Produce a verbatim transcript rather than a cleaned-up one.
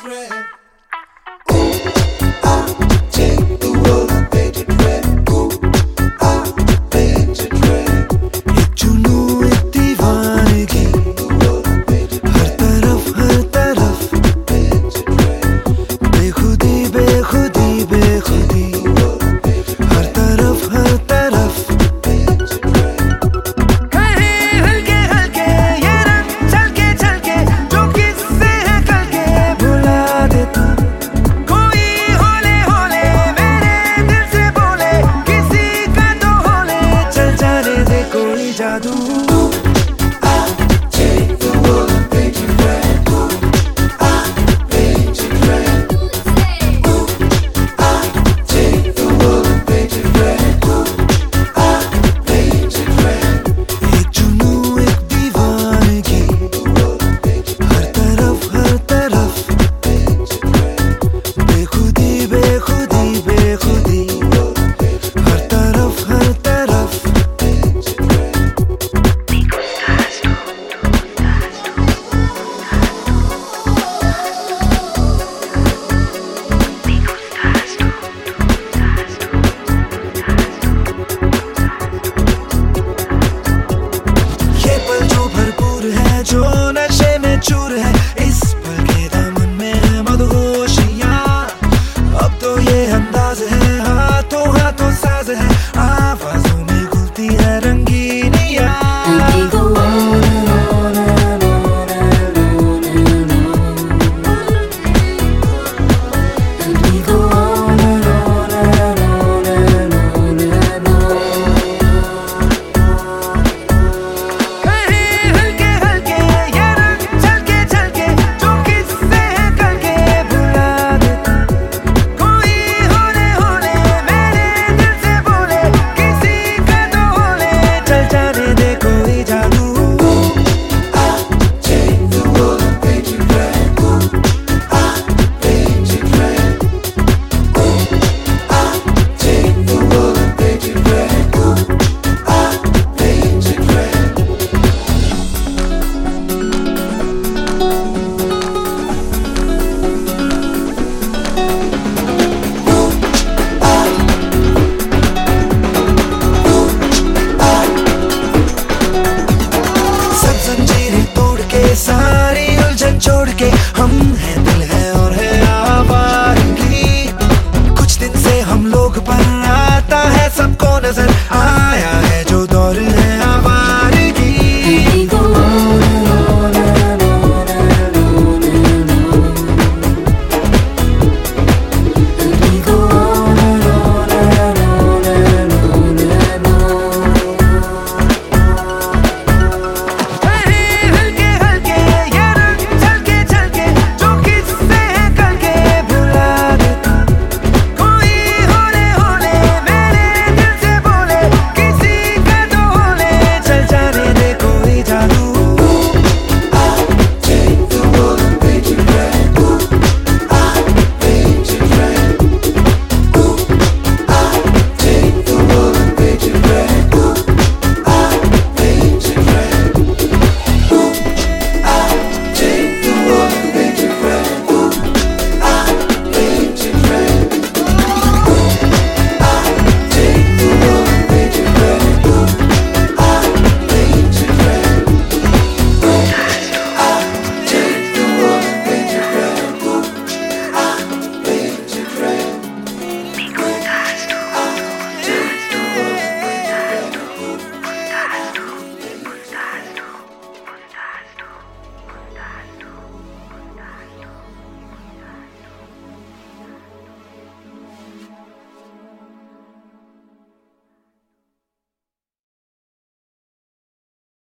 red. Ooh, I take the world and paint it red. Ooh, I paint it red. एक जुनून एक दीवानगी हर तरफ हर तरफ बेखुदी बेखुदी बेखुदी हर तरफ हर तरफ कहीं हल्के हल्के ये रंग छलके छलके जो किससे है कल के भुला दे तू कोई होले होले मेरे दिल से बोले किसी का तो होले चल जाने दे कोई जादू जो नशे में चूर है इस पल के दामन में है मदहोशियां अब तो ये अंदाज है हाथों हाथों साज है आवाजों में घुलती है रंगी